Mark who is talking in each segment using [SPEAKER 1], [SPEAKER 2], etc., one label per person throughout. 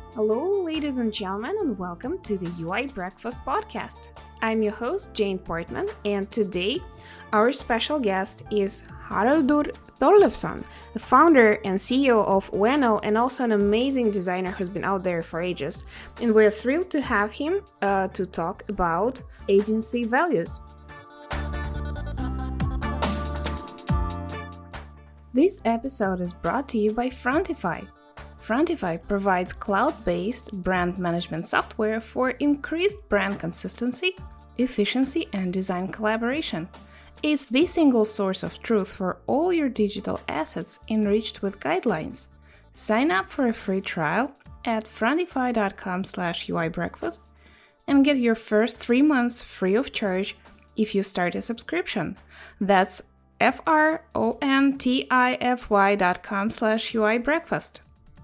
[SPEAKER 1] Hello, ladies and gentlemen, and welcome to the UI Breakfast podcast. I'm your host, Jane Portman, and today our special guest is Haraldur Thorleifsson, the founder and CEO of Weno and also an amazing designer who's been out there for ages. And we're thrilled to have him to talk about agency values. This episode is brought to you by Frontify. Frontify provides cloud-based brand management software for increased brand consistency, efficiency, and design collaboration. It's the single source of truth for all your digital assets enriched with guidelines. Sign up for a free trial at frontify.com/uibreakfast and get your first 3 months free of charge if you start a subscription. That's frontify.com/uibreakfast.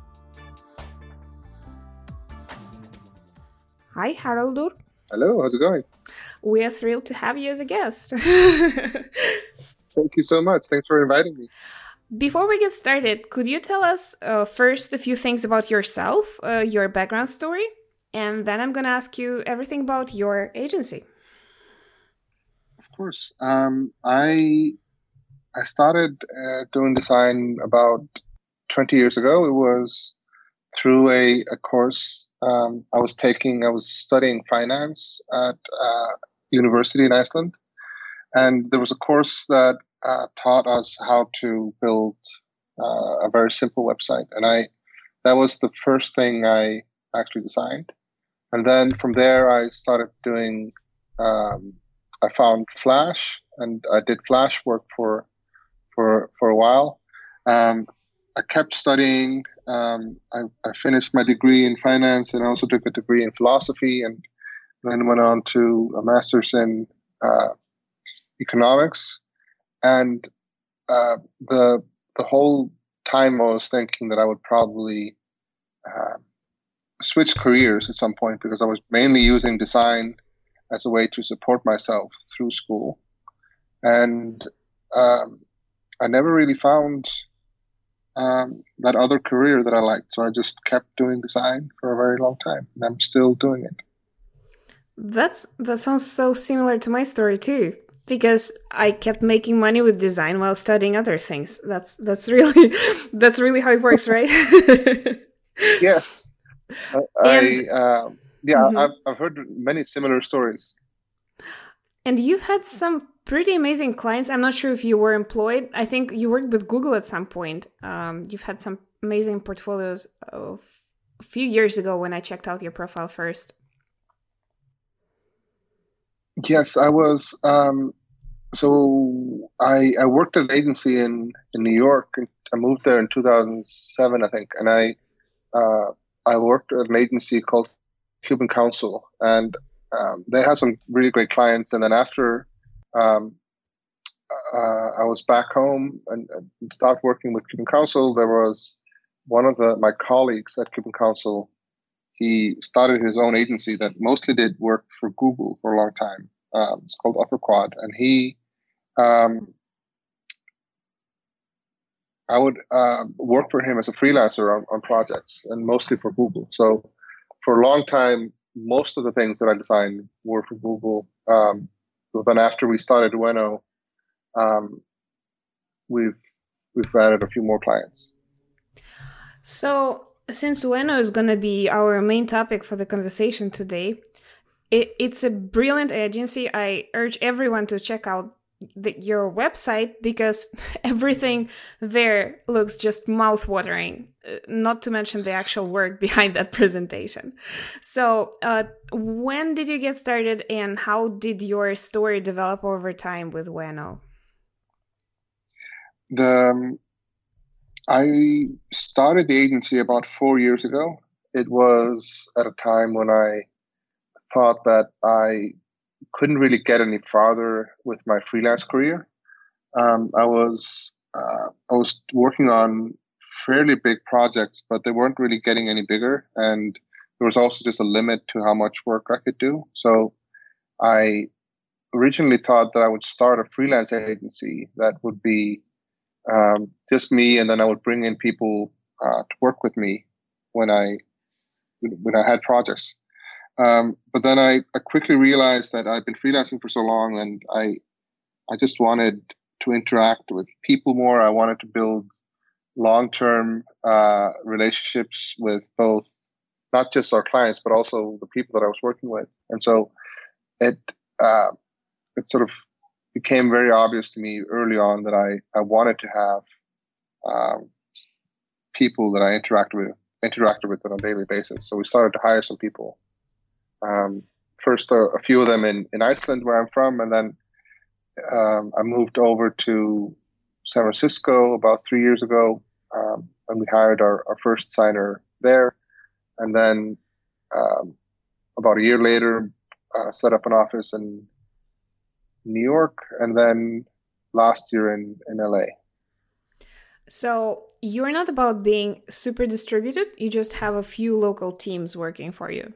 [SPEAKER 1] Hi, Haraldur.
[SPEAKER 2] Hello, how's it going?
[SPEAKER 1] We are thrilled to have you as a guest.
[SPEAKER 2] Thank you so much. Thanks for inviting me.
[SPEAKER 1] Before we get started, could you tell us first a few things about yourself, your background story, and then I'm going to ask you everything about your agency.
[SPEAKER 2] Of course. I started doing design about 20 years ago. It was through a course I was studying finance at university in Iceland. And there was a course that taught us how to build a very simple website. And that was the first thing I actually designed. And then from there, I started doing, I found Flash, and I did Flash work for a while. I kept studying. I finished my degree in finance and also took a degree in philosophy, and then went on to a master's in economics. And the whole time I was thinking that I would probably switch careers at some point, because I was mainly using design as a way to support myself through school. And I never really found that other career that I liked. So I just kept doing design for a very long time, and I'm still doing it.
[SPEAKER 1] That sounds so similar to my story too, because I kept making money with design while studying other things. That's really how it works, right?
[SPEAKER 2] Yes. I've heard many similar stories.
[SPEAKER 1] And you've had some pretty amazing clients. I'm not sure if you were employed. I think you worked with Google at some point. You've had some amazing portfolios a few years ago when I checked out your profile first.
[SPEAKER 2] Yes, I was. So I worked at an agency in New York. I moved there in 2007, I think, and I worked at an agency called Cuban Council, and they had some really great clients. And then after I was back home and stopped working with Cuban Council, there was one of my colleagues at Cuban Council. He started his own agency that mostly did work for Google for a long time. It's called Upper Quad, and I would work for him as a freelancer on projects, and mostly for Google. So for a long time, most of the things that I designed were for Google. But then after we started Weno, we've added a few more clients.
[SPEAKER 1] So since Weno is going to be our main topic for the conversation today, it's a brilliant agency. I urge everyone to check out your website, because everything there looks just mouth-watering, not to mention the actual work behind that presentation. So when did you get started, and how did your story develop over time with Weno?
[SPEAKER 2] I started the agency about 4 years ago. It was at a time when I thought that I couldn't really get any farther with my freelance career. I was working on fairly big projects, but they weren't really getting any bigger, and there was also just a limit to how much work I could do. So I originally thought that I would start a freelance agency that would be just me, and then I would bring in people to work with me when I when I had projects. But then I quickly realized that I've been freelancing for so long, and I just wanted to interact with people more. I wanted to build long-term relationships with both, not just our clients, but also the people that I was working with. And so it sort of became very obvious to me early on that I wanted to have people that I interacted with on a daily basis. So we started to hire some people. First, a few of them in Iceland, where I'm from, and then I moved over to San Francisco about 3 years ago, and we hired our first designer there. And then about a year later, set up an office in New York, and then last year in LA.
[SPEAKER 1] So you're not about being super distributed, you just have a few local teams working for you.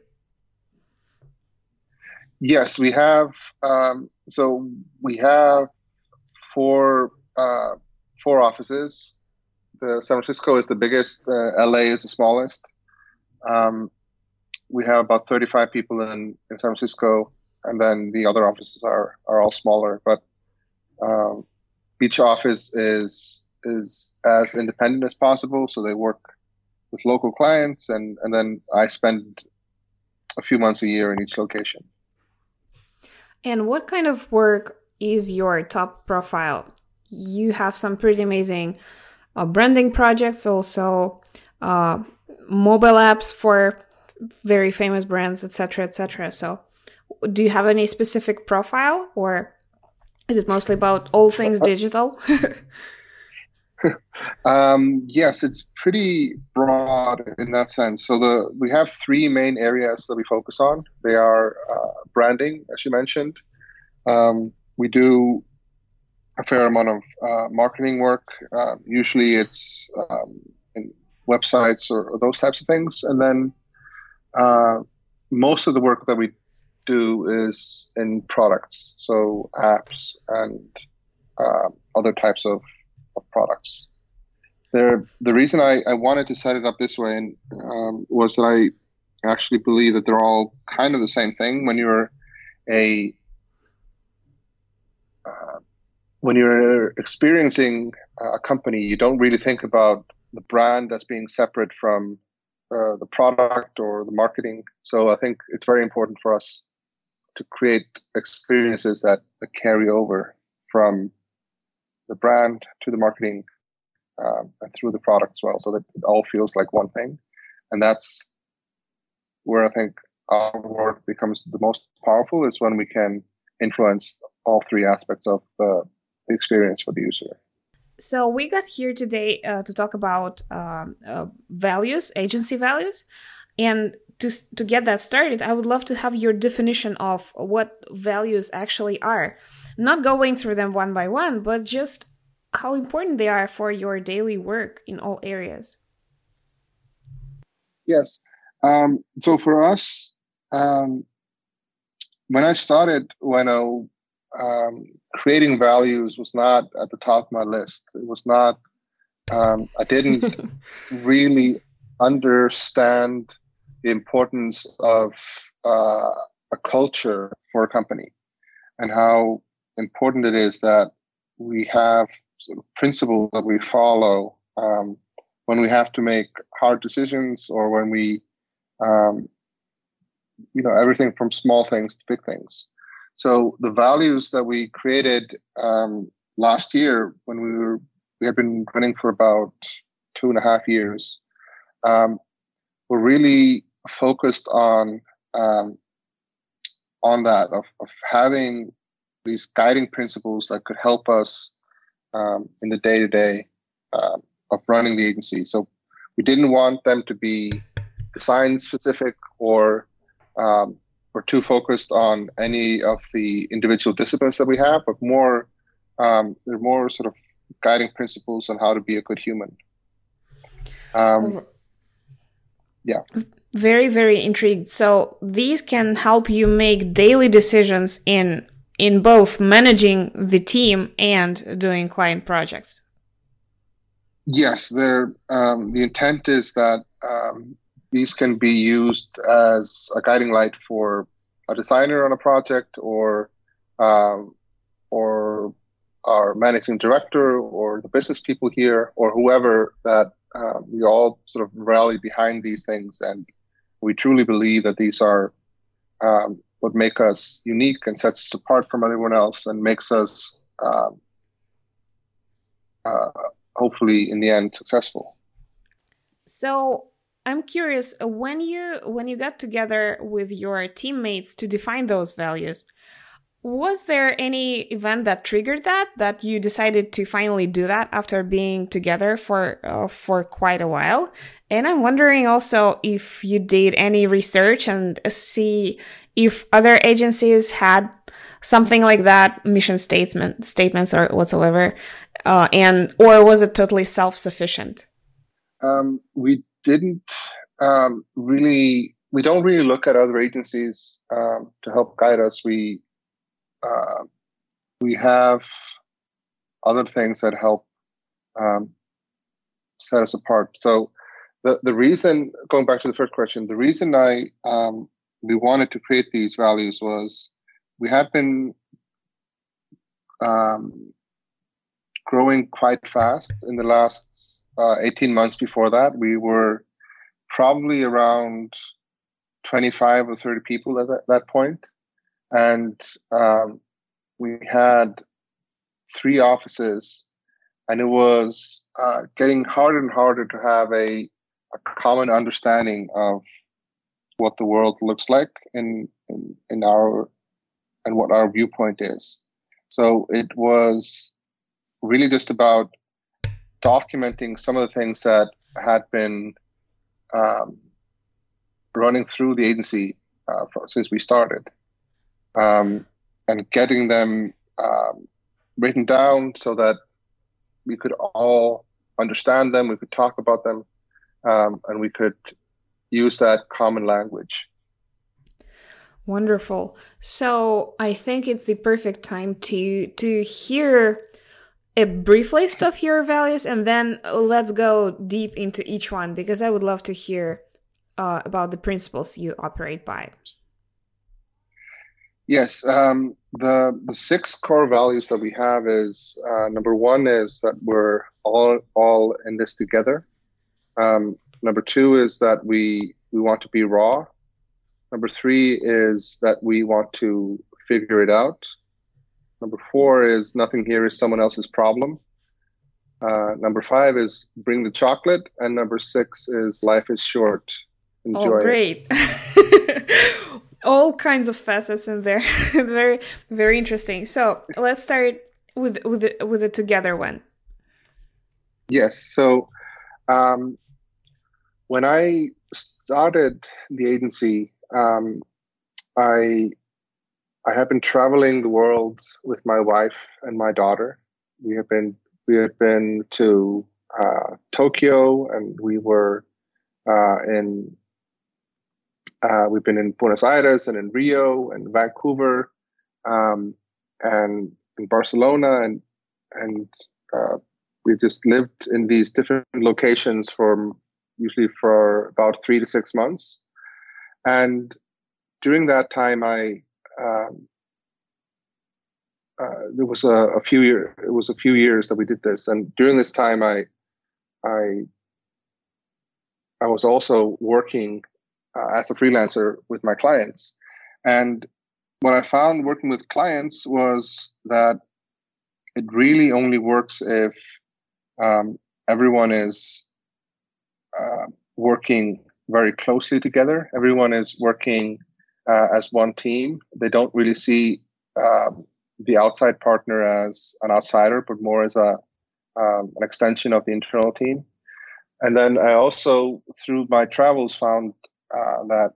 [SPEAKER 2] Yes, we have. So we have four offices. The San Francisco is the biggest. LA is the smallest. We have about 35 people in San Francisco, and then the other offices are all smaller. But each office is as independent as possible, so they work with local clients, and then I spend a few months a year in each location.
[SPEAKER 1] And what kind of work is your top profile? You have some pretty amazing branding projects, also mobile apps for very famous brands, etc., etc. So do you have any specific profile, or is it mostly about all things digital?
[SPEAKER 2] Yes, it's pretty broad in that sense. So we have three main areas that we focus on. They are branding, as you mentioned. We do a fair amount of marketing work. Usually it's in websites or those types of things. And then most of the work that we do is in products, so apps and other types of products. The reason I wanted to set it up this way was that I actually believe that they're all kind of the same thing. When you're experiencing a company, you don't really think about the brand as being separate from the product or the marketing. So I think it's very important for us to create experiences that carry over from the brand to the marketing and through the product as well, so that it all feels like one thing. And that's where I think our work becomes the most powerful, is when we can influence all three aspects of the experience for the user.
[SPEAKER 1] So we got here today to talk about values, agency values. And to get that started, I would love to have your definition of what values actually are. Not going through them one by one, but just how important they are for your daily work in all areas.
[SPEAKER 2] Yes. So for us, when I started, creating values was not at the top of my list. It was not, I didn't really understand the importance of a culture for a company, and how important it is that we have sort of principles that we follow when we have to make hard decisions, or when we, everything from small things to big things. So the values that we created last year, when we had been running for about 2.5 years, were really focused on that, of having these guiding principles that could help us in the day-to-day of running the agency. So we didn't want them to be design specific or too focused on any of the individual disciplines that we have, but they're more sort of guiding principles on how to be a good human. Yeah.
[SPEAKER 1] Very, very intrigued. So these can help you make daily decisions in both managing the team and doing client projects.
[SPEAKER 2] Yes, the intent is that these can be used as a guiding light for a designer on a project, um, or our managing director, or the business people here, or whoever, that we all sort of rally behind these things, and we truly believe that these are what make us unique and sets us apart from everyone else, and makes us uh, hopefully in the end successful.
[SPEAKER 1] So I'm curious, when you got together with your teammates to define those values, was there any event that triggered that you decided to finally do that after being together for quite a while? And I'm wondering also if you did any research and see if other agencies had something like that, mission statements or whatsoever, and or was it totally self-sufficient?
[SPEAKER 2] We didn't really, we don't really look at other agencies to help guide us. Uh, we have other things that help um, set us apart. So the reason, going back to the first question, the reason we wanted to create these values was we had been um, growing quite fast in the last 18 months. Before that, we were probably around 25 or 30 people at that point. And we had 3 offices, and it was getting harder and harder to have a common understanding of what the world looks like in our, and what our viewpoint is. So it was really just about documenting some of the things that had been um, running through the agency since we started, and getting them written down so that we could all understand them, we could talk about them, and we could use that common language.
[SPEAKER 1] Wonderful. So I think it's the perfect time to hear a brief list of your values, and then let's go deep into each one, because I would love to hear about the principles you operate by.
[SPEAKER 2] Yes, the 6 core values that we have is number one is that we're all in this together. Number two is that we want to be raw. Number three is that we want to figure it out. Number four is nothing here is someone else's problem. Number five is bring the chocolate, and number six is life is short. Enjoy
[SPEAKER 1] Oh, great. All kinds of facets in there. Very, very interesting. So let's start with the together one.
[SPEAKER 2] Yes. So when I started the agency, I have been traveling the world with my wife and my daughter. We have been to Tokyo, and we've been in Buenos Aires and in Rio and Vancouver, and in Barcelona, and we just lived in these different locations usually for about 3 to 6 months. And during that time, there was a few years. It was a few years that we did this, and during this time, I was also working as a freelancer with my clients. And what I found working with clients was that it really only works if everyone is working very closely together. Everyone is working as one team. They don't really see the outside partner as an outsider, but more as an extension of the internal team. And then I also, through my travels, found that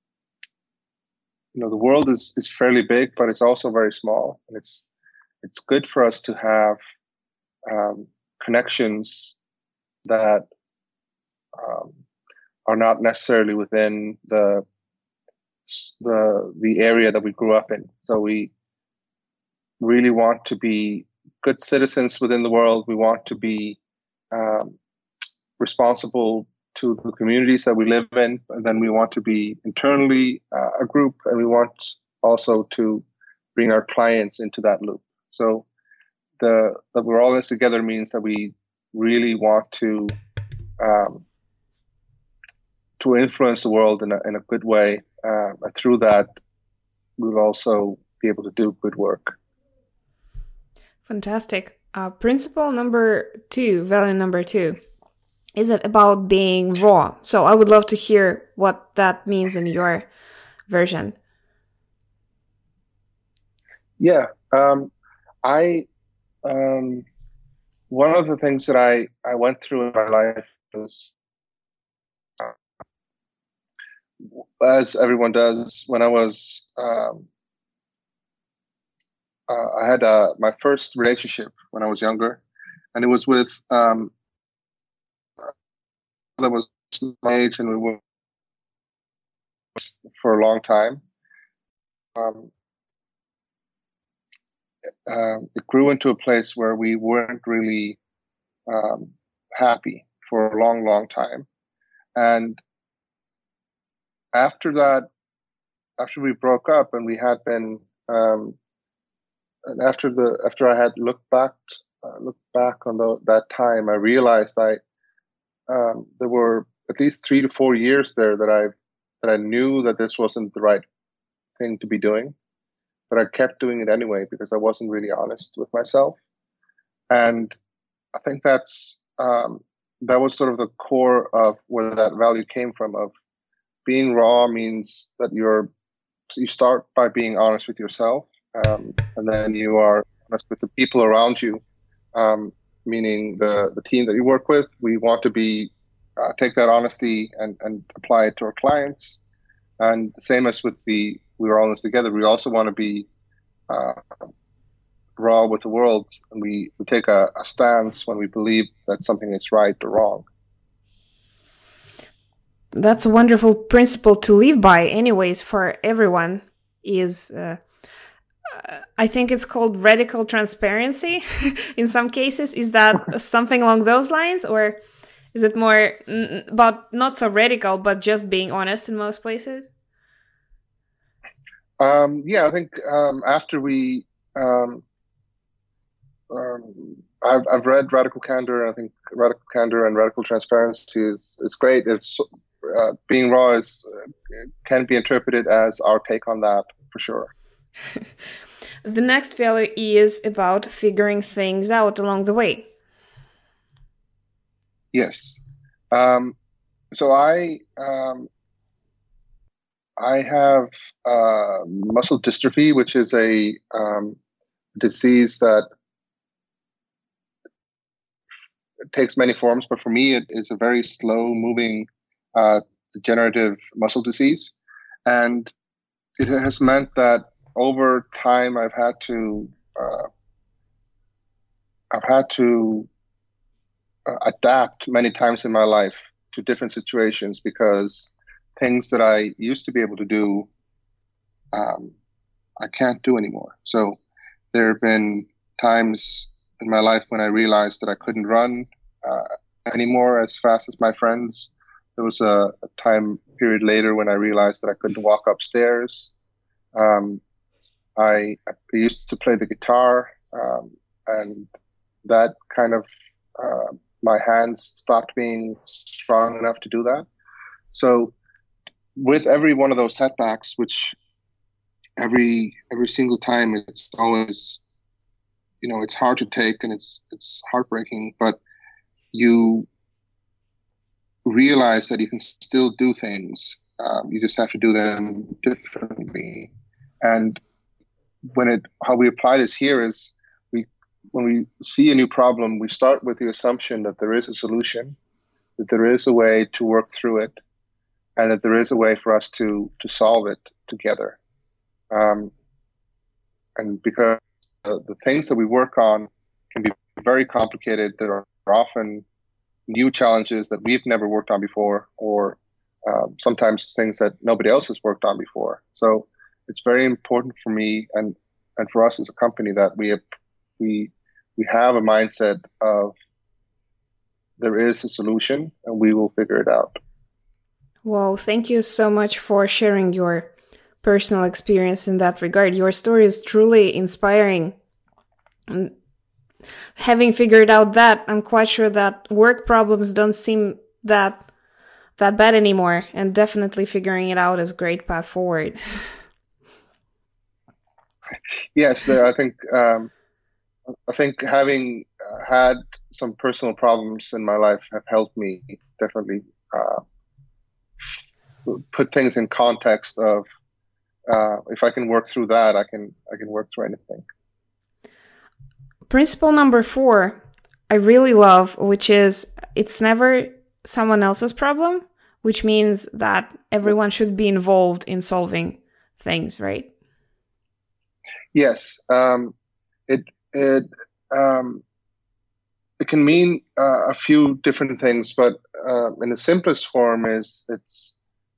[SPEAKER 2] the world is fairly big, but it's also very small, and it's good for us to have connections that are not necessarily within the area that we grew up in. So we really want to be good citizens within the world. We want to be responsible to the communities that we live in, and then we want to be internally a group, and we want also to bring our clients into that loop. So that we're all in this together means that we really want um, to influence the world in a good way, and through that, we'll also be able to do good work.
[SPEAKER 1] Fantastic. Principle number 2, value number 2, is it about being raw? So I would love to hear what that means in your version.
[SPEAKER 2] Yeah, I one of the things that I went through in my life was, as everyone does, when I was I had my first relationship when I was younger, and it was with that was my age, and we were for a long time. Um, it grew into a place where we weren't really happy for a long, long time, and after that, after we broke up, and we had been, and after I had looked back on that time, I realized there were at least 3 to 4 years there that I knew that this wasn't the right thing to be doing, but I kept doing it anyway because I wasn't really honest with myself. And I think that was sort of the core of where that value came from. Of being raw means that you start by being honest with yourself, and then you are honest with the people around you, meaning the team that you work with. We want to take that honesty and apply it to our clients. And the same as with we're all in this together, we also want to be raw with the world, and we take a stance when we believe that something is right or wrong.
[SPEAKER 1] That's a wonderful principle to live by anyways for everyone. Is I think it's called radical transparency in some cases. Is that something along those lines, or is it more about not so radical, but just being honest in most places?
[SPEAKER 2] Yeah, I think after I've read Radical Candor, and I think Radical Candor and Radical Transparency is great. It's being raw can be interpreted as our take on that, for sure.
[SPEAKER 1] The next value is about figuring things out along the way.
[SPEAKER 2] Yes. So I have muscle dystrophy, which is a disease that takes many forms, but for me, it's a very slow-moving degenerative muscle disease, and it has meant that over time I've had to adapt many times in my life to different situations, because things that I used to be able to do, I can't do anymore. So there have been times in my life when I realized that I couldn't run anymore as fast as my friends. There was a time period later when I realized that I couldn't walk upstairs. I used to play the guitar, and that kind of my hands stopped being strong enough to do that. So with every one of those setbacks, which every single time, it's always, it's hard to take, and it's heartbreaking, but you realize that you can still do things. You just have to do them differently. And how we apply this here is, when we see a new problem, we start with the assumption that there is a solution, that there is a way to work through it, and that there is a way for us to solve it together. And because the things that we work on can be very complicated, there are often new challenges that we've never worked on before, or sometimes things that nobody else has worked on before. So it's very important for me and for us as a company that we have a mindset of there is a solution, and we will figure it out.
[SPEAKER 1] Well, thank you so much for sharing your personal experience in that regard. Your story is truly inspiring. And having figured out that, I'm quite sure that work problems don't seem that bad anymore, and definitely figuring it out is a great path forward.
[SPEAKER 2] Yes, I think having had some personal problems in my life have helped me definitely put things in context of if I can work through that, I can work through anything.
[SPEAKER 1] Principle number 4, I really love, which is it's never someone else's problem, which means that everyone should be involved in solving things, right?
[SPEAKER 2] Yes, it it it can mean a few different things, but in the simplest form is it's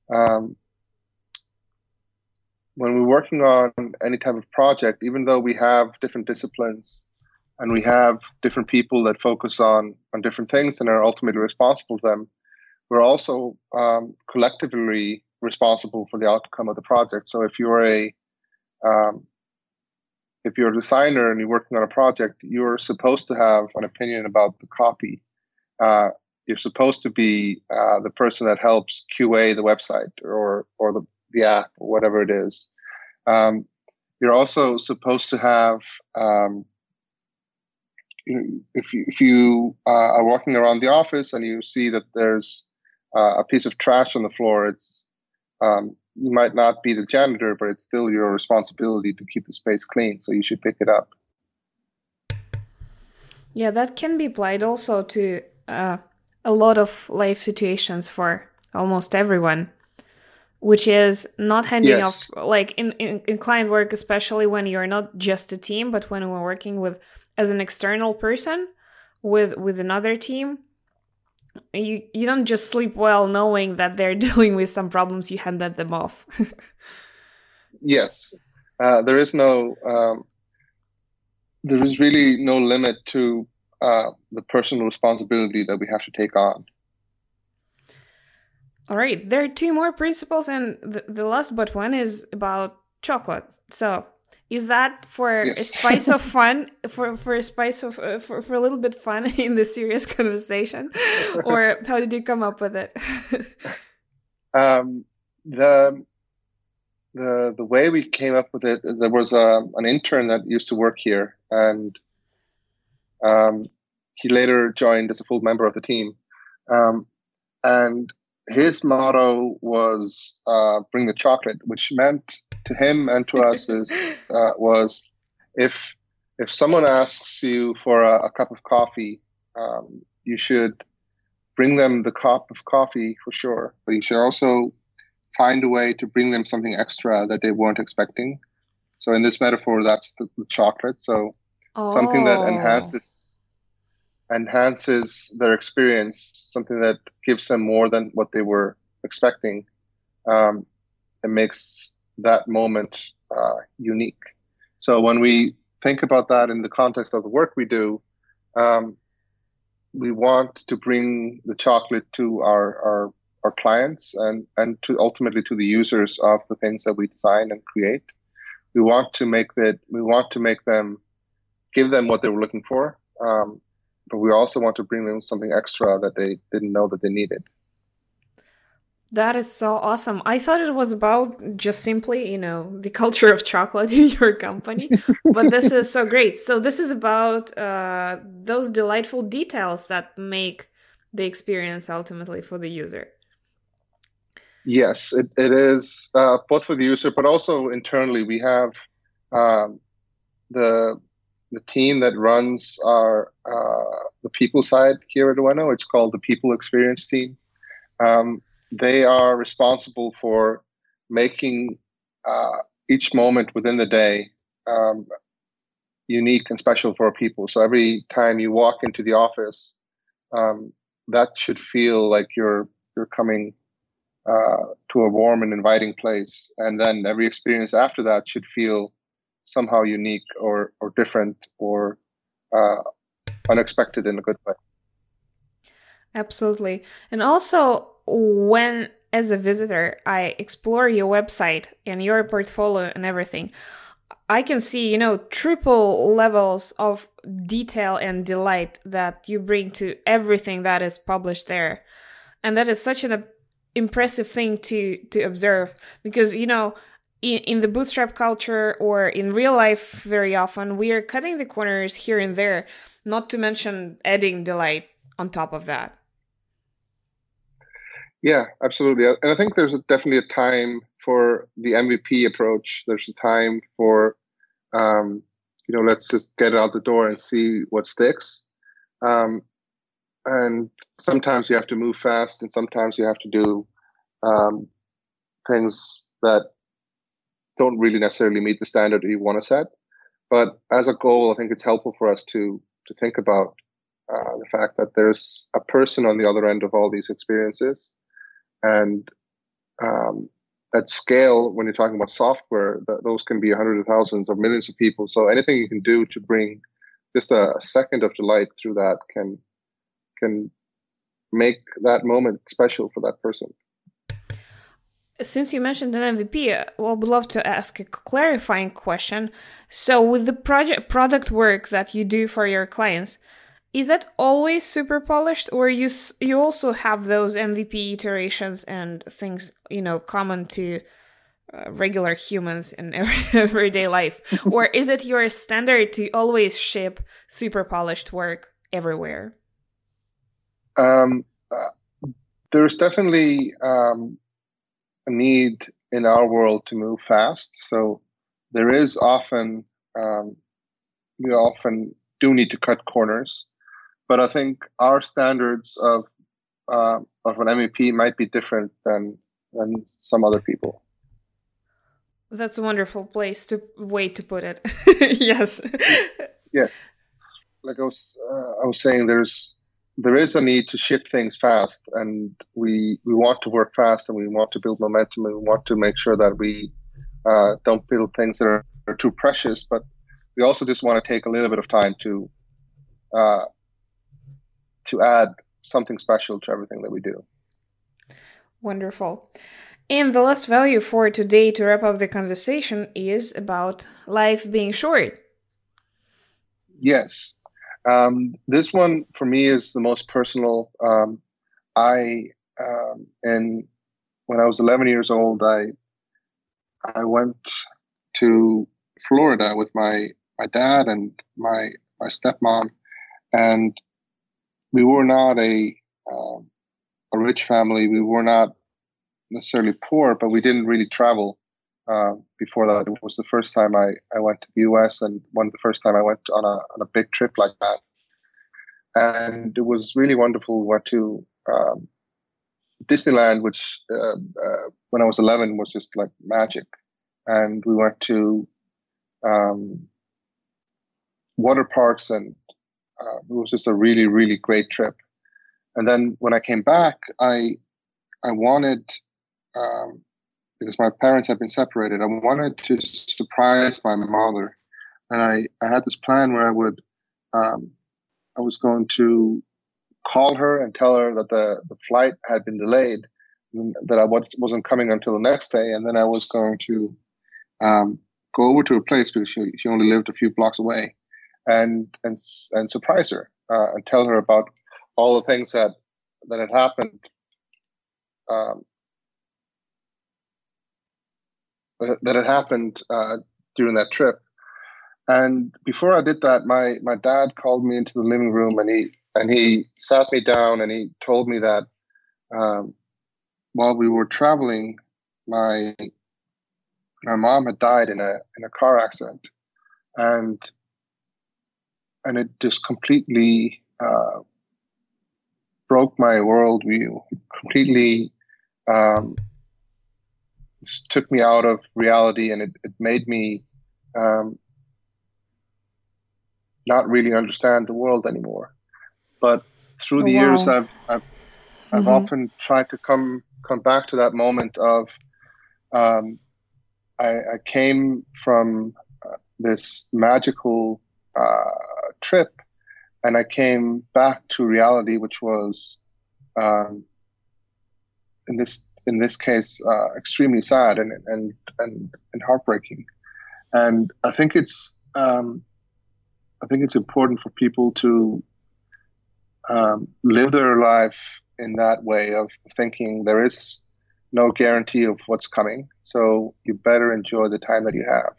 [SPEAKER 2] when we're working on any type of project, even though we have different disciplines and we have different people that focus on different things and are ultimately responsible for them, we're also collectively responsible for the outcome of the project. So if you're a designer and you're working on a project, you're supposed to have an opinion about the copy. You're supposed to be the person that helps QA the website or the app or whatever it is. You're also supposed to have, if you are walking around the office and you see that there's a piece of trash on the floor, it's you might not be the janitor, but it's still your responsibility to keep the space clean, so you should pick it up.
[SPEAKER 1] Yeah, that can be applied also to a lot of life situations for almost everyone, which is not handing off, like in client work, especially when you're not just a team, but when we're working with as an external person with another team. You don't just sleep well knowing that they're dealing with some problems, you handed them off.
[SPEAKER 2] Yes. There is really no limit to the personal responsibility that we have to take on.
[SPEAKER 1] All right. There are 2 more principles, and the last but one is about chocolate. So is that for a spice of fun, for a spice of for a little bit fun in the serious conversation, or how did you come up with it?
[SPEAKER 2] The way we came up with it, there was an intern that used to work here, and he later joined as a full member of the team. And his motto was "Bring the chocolate," which meant to him and to us was if someone asks you for a cup of coffee, you should bring them the cup of coffee for sure, but you should also find a way to bring them something extra that they weren't expecting. So in this metaphor, that's the chocolate. So something that enhances their experience, something that gives them more than what they were expecting. It makes that moment unique. So when we think about that in the context of the work we do, we want to bring the chocolate to our clients and to ultimately to the users of the things that we design and create. We want to make them, give them what they were looking for, but we also want to bring them something extra that they didn't know that they needed.
[SPEAKER 1] That is so awesome. I thought it was about just simply, the culture of chocolate in your company, but this is so great. So this is about those delightful details that make the experience ultimately for the user.
[SPEAKER 2] Yes, it is both for the user, but also internally. We have the team that runs the people side here at Ueno. It's called the People Experience Team. They are responsible for making each moment within the day unique and special for our people. So every time you walk into the office, that should feel like you're coming to a warm and inviting place. And then every experience after that should feel somehow unique or different or unexpected in a good way.
[SPEAKER 1] Absolutely. And also, when as a visitor, I explore your website and your portfolio and everything, I can see, triple levels of detail and delight that you bring to everything that is published there. And that is such an impressive thing to observe because, in the bootstrap culture or in real life, very often we are cutting the corners here and there, not to mention adding delight on top of that.
[SPEAKER 2] Yeah, absolutely. And I think there's definitely a time for the MVP approach. There's a time for, um, let's just get it out the door and see what sticks. Um, and sometimes you have to move fast, and sometimes you have to do um, things that don't really necessarily meet the standard that you want to set. But as a goal, I think it's helpful for us to think about the fact that there's a person on the other end of all these experiences, and um, at scale, when you're talking about software, those can be hundreds of thousands or millions of people. So anything you can do to bring just a second of delight through that can make that moment special for that person.
[SPEAKER 1] Since you mentioned an MVP, well, would love to ask a clarifying question. So, with the product work that you do for your clients, is that always super polished, or you also have those MVP iterations and things common to regular humans in everyday life, or is it your standard to always ship super polished work everywhere?
[SPEAKER 2] Um, there's definitely a need in our world to move fast. So there is often we often do need to cut corners, but I think our standards of an MVP might be different than some other people.
[SPEAKER 1] That's a wonderful way to put it. Yes.
[SPEAKER 2] Yes, like I was saying, there is a need to ship things fast, and we want to work fast, and we want to build momentum, and we want to make sure that we don't build things that are too precious, but we also just want to take a little bit of time uh, to add something special to everything that we do.
[SPEAKER 1] Wonderful. And the last value for today to wrap up the conversation is about life being short.
[SPEAKER 2] Yes. This one for me is the most personal. I and when I was 11 years old, I went to Florida with my dad and my stepmom, and we were not a rich family. We were not necessarily poor, but we didn't really travel before that. It was the first time I went to the US, and one of the first time I went on a big trip like that. And it was really wonderful. We went to Disneyland, which when I was 11 was just like magic. And we went to um, water parks, and it was just a really, really great trip. And then when I came back, I wanted, um, because my parents had been separated, I wanted to surprise my mother. And I had this plan where um, I was going to call her and tell her that the flight had been delayed, and that wasn't coming until the next day. And then I was going to um, go over to her place, because she only lived a few blocks away, and surprise her and tell her about all the things that had happened, um, that had happened during that trip. And before I did that, my dad called me into the living room, and he sat me down, and he told me that um, while we were traveling, my my mom had died in a car accident, and it just completely broke my worldview. Completely um, took me out of reality, and it made me um, not really understand the world anymore. But through
[SPEAKER 1] Oh,
[SPEAKER 2] the years,
[SPEAKER 1] wow.
[SPEAKER 2] I've
[SPEAKER 1] Mm-hmm.
[SPEAKER 2] often tried to come back to that moment of um, I came from this magical trip, and I came back to reality, which was in this case extremely sad and heartbreaking. And I think it's important for people to live their life in that way of thinking there is no guarantee of what's coming, so you better enjoy the time that you have.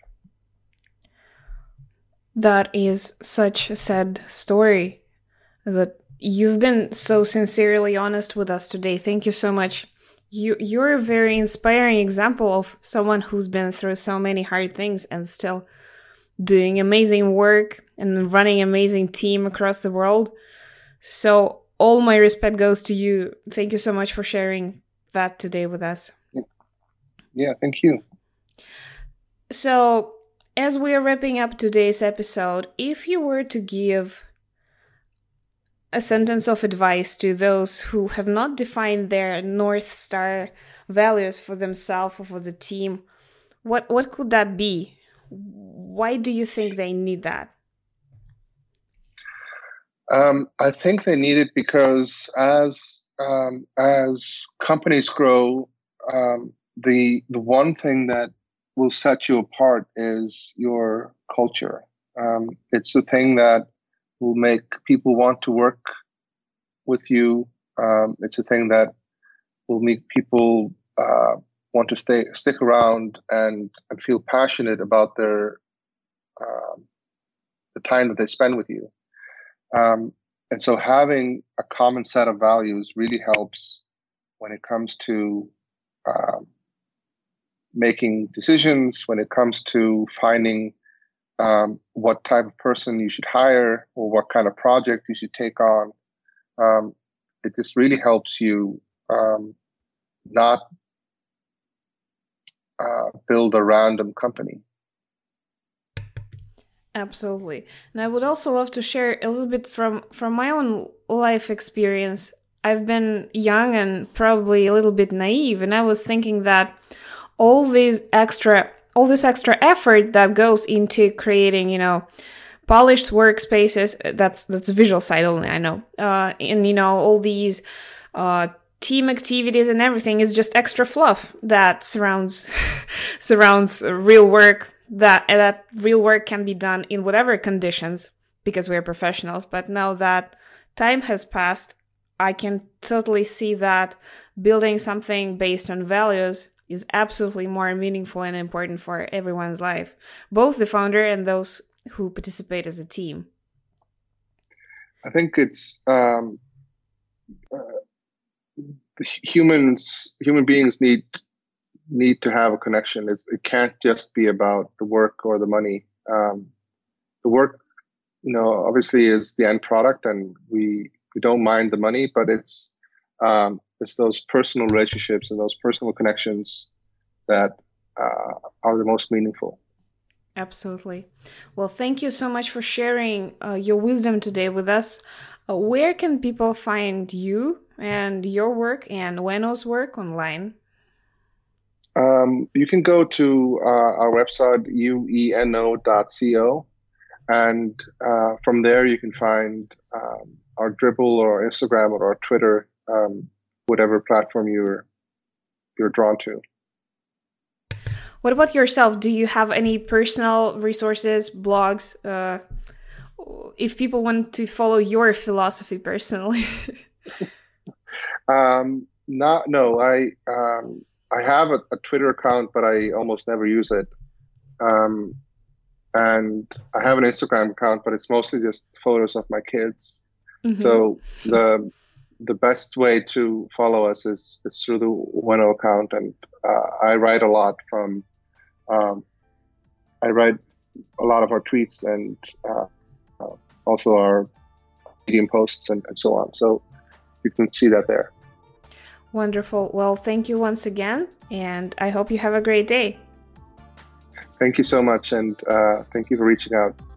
[SPEAKER 1] That is such a sad story, but you've been so sincerely honest with us today. Thank you so much. You're a very inspiring example of someone who's been through so many hard things and still doing amazing work and running an amazing team across the world. So all my respect goes to you. Thank you so much for sharing that today with us.
[SPEAKER 2] Yeah, thank you.
[SPEAKER 1] So as we are wrapping up today's episode, if you were to give a sentence of advice to those who have not defined their North Star values for themselves or for the team, what could that be? Why do you think they need that?
[SPEAKER 2] I think they need it because as companies grow, the one thing that will set you apart is your culture. It's the thing that will make people want to work with you. It's a thing that will make people want to stick around and feel passionate about the time that they spend with you. And so having a common set of values really helps when it comes to making decisions, when it comes to finding what type of person you should hire or what kind of project you should take on. It just really helps you not build a random company.
[SPEAKER 1] Absolutely. And I would also love to share a little bit from my own life experience. I've been young and probably a little bit naive, and I was thinking that all this extra effort that goes into creating, polished workspaces, that's the visual side only, I know. And all these team activities and everything is just extra fluff that surrounds real work. That real work can be done in whatever conditions because we're professionals. But now that time has passed, I can totally see that building something based on values is absolutely more meaningful and important for everyone's life, both the founder and those who participate as a team.
[SPEAKER 2] I think it's human beings need to have a connection. It can't just be about the work or the money. The work, obviously is the end product, and we don't mind the money, but it's those personal relationships and those personal connections that are the most meaningful.
[SPEAKER 1] Absolutely. Well, thank you so much for sharing your wisdom today with us. Where can people find you and your work and Ueno's work online?
[SPEAKER 2] You can go to our website, ueno.co, and from there you can find our Dribbble or Instagram or our Twitter, whatever platform you're drawn to.
[SPEAKER 1] What about yourself? Do you have any personal resources, blogs, if people want to follow your philosophy personally?
[SPEAKER 2] No. I have a Twitter account, but I almost never use it. And I have an Instagram account, but it's mostly just photos of my kids. Mm-hmm. So the best way to follow us is through the Ueno account, and I write a lot from. I write a lot of our tweets and also our Medium posts and so on. So you can see that there.
[SPEAKER 1] Wonderful. Well, thank you once again, and I hope you have a great day.
[SPEAKER 2] Thank you so much, and thank you for reaching out.